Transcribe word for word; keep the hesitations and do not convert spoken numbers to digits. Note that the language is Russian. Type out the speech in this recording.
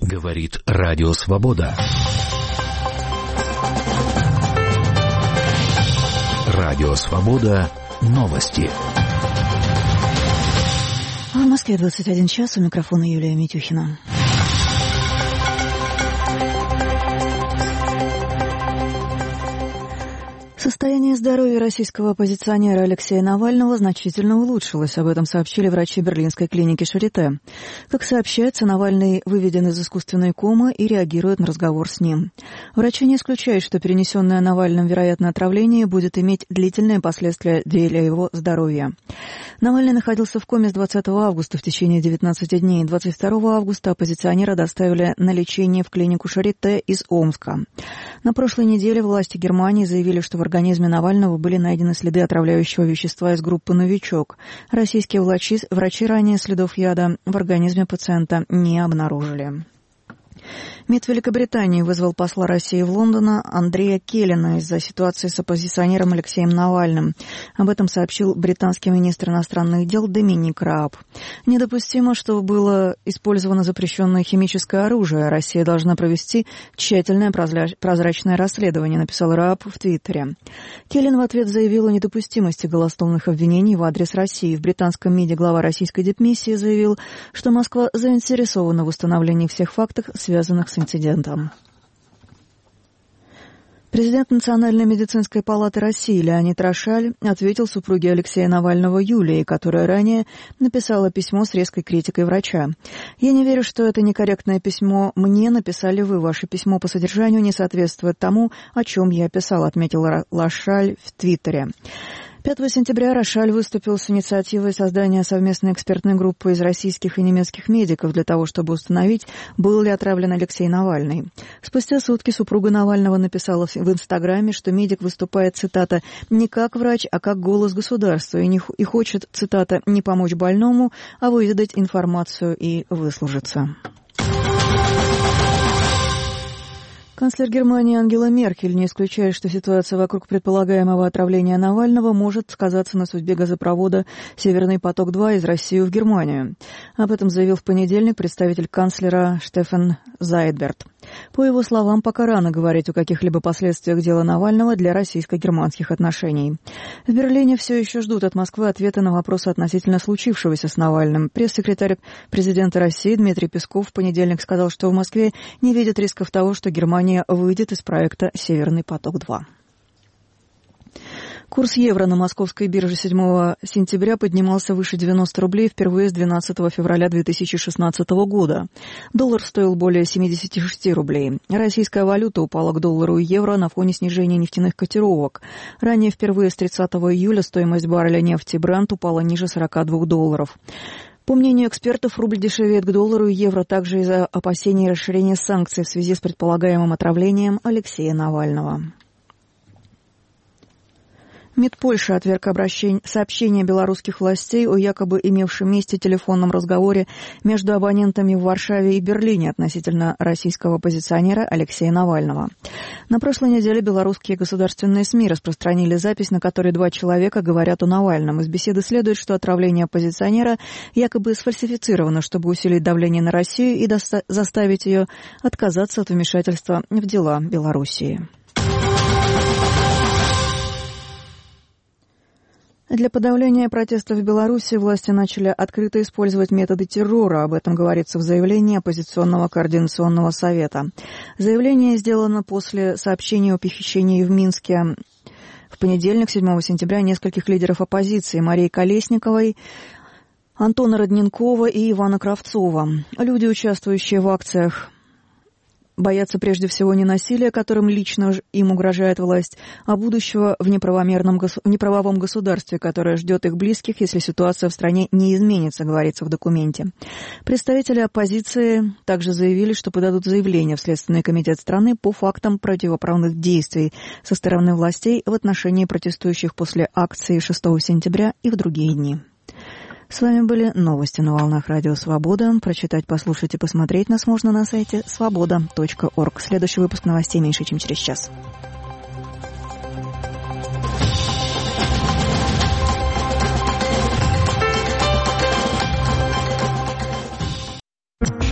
Говорит Радио Свобода. Радио Свобода. Новости. В Москве двадцать один час. У микрофона Юлия Митюхина. Состояние здоровья российского оппозиционера Алексея Навального значительно улучшилось. Об этом сообщили врачи берлинской клиники Шарите. Как сообщается, Навальный выведен из искусственной комы и реагирует на разговор с ним. Врачи не исключают, что перенесенное Навальным вероятное отравление будет иметь длительные последствия для его здоровья. Навальный находился в коме с двадцатого августа в течение девятнадцати дней. двадцать второго августа оппозиционера доставили на лечение в клинику Шарите из Омска. На прошлой неделе власти Германии заявили, что в организме Навального были найдены следы отравляющего вещества из группы «Новичок». Российские врачи, врачи ранее следов яда в организме пациента не обнаружили. МИД Великобритании вызвал посла России в Лондон Андрея Келлина из-за ситуации с оппозиционером Алексеем Навальным. Об этом сообщил британский министр иностранных дел Доминик Рааб. Недопустимо, что было использовано запрещенное химическое оружие. Россия должна провести тщательное прозрачное расследование, написал Рааб в Твиттере. Келлин в ответ заявил о недопустимости голословных обвинений в адрес России. В британском МИДе глава российской дипмиссии заявил, что Москва заинтересована в установлении всех фактов, связанных с инцидентом. Президент Национальной медицинской палаты России Леонид Рошаль ответил супруге Алексея Навального Юлии, которая ранее написала письмо с резкой критикой врача. «Я не верю, что это некорректное письмо мне написали вы. Ваше письмо по содержанию не соответствует тому, о чем я писал», отметил Рошаль в Твиттере. пятого сентября Рошаль выступил с инициативой создания совместной экспертной группы из российских и немецких медиков для того, чтобы установить, был ли отравлен Алексей Навальный. Спустя сутки супруга Навального написала в Инстаграме, что медик выступает, цитата, «не как врач, а как голос государства» и, не, и хочет, цитата, «не помочь больному, а выведать информацию и выслужиться». Канцлер Германии Ангела Меркель не исключает, что ситуация вокруг предполагаемого отравления Навального может сказаться на судьбе газопровода «Северный поток-два» из России в Германию. Об этом заявил в понедельник представитель канцлера Штефан Зайдберт. По его словам, пока рано говорить о каких-либо последствиях дела Навального для российско-германских отношений. В Берлине все еще ждут от Москвы ответа на вопросы относительно случившегося с Навальным. Пресс-секретарь президента России Дмитрий Песков в понедельник сказал, что в Москве не видит рисков того, что Германия выйдет из проекта «Северный поток-два». Курс евро на московской бирже седьмого сентября поднимался выше девяноста рублей впервые с двенадцатого февраля две тысячи шестнадцатого года. Доллар стоил более семидесяти шести рублей. Российская валюта упала к доллару и евро на фоне снижения нефтяных котировок. Ранее впервые с тридцатого июля стоимость барреля нефти Brent упала ниже сорока двух долларов. По мнению экспертов, рубль дешевеет к доллару и евро также из-за опасений расширения санкций в связи с предполагаемым отравлением Алексея Навального. МИД Польши отверг обращение, сообщение белорусских властей о якобы имевшем месте телефонном разговоре между абонентами в Варшаве и Берлине относительно российского оппозиционера Алексея Навального. На прошлой неделе белорусские государственные СМИ распространили запись, на которой два человека говорят о Навальном. Из беседы следует, что отравление оппозиционера якобы сфальсифицировано, чтобы усилить давление на Россию и доста- заставить ее отказаться от вмешательства в дела Белоруссии. Для подавления протестов в Беларуси власти начали открыто использовать методы террора. Об этом говорится в заявлении Оппозиционного координационного совета. Заявление сделано после сообщения о похищении в Минске в понедельник, седьмого сентября, нескольких лидеров оппозиции Марии Колесниковой, Антона Родненкова и Ивана Кравцова. Люди, участвующие в акциях, боятся прежде всего не насилия, которым лично им угрожает власть, а будущего в неправомерном, в неправовом государстве, которое ждет их близких, если ситуация в стране не изменится, говорится в документе. Представители оппозиции также заявили, что подадут заявление в Следственный комитет страны по фактам противоправных действий со стороны властей в отношении протестующих после акции шестого сентября и в другие дни. С вами были новости на волнах Радио Свобода. Прочитать, послушать и посмотреть нас можно на сайте свобода точка орг. Следующий выпуск новостей меньше, чем через час.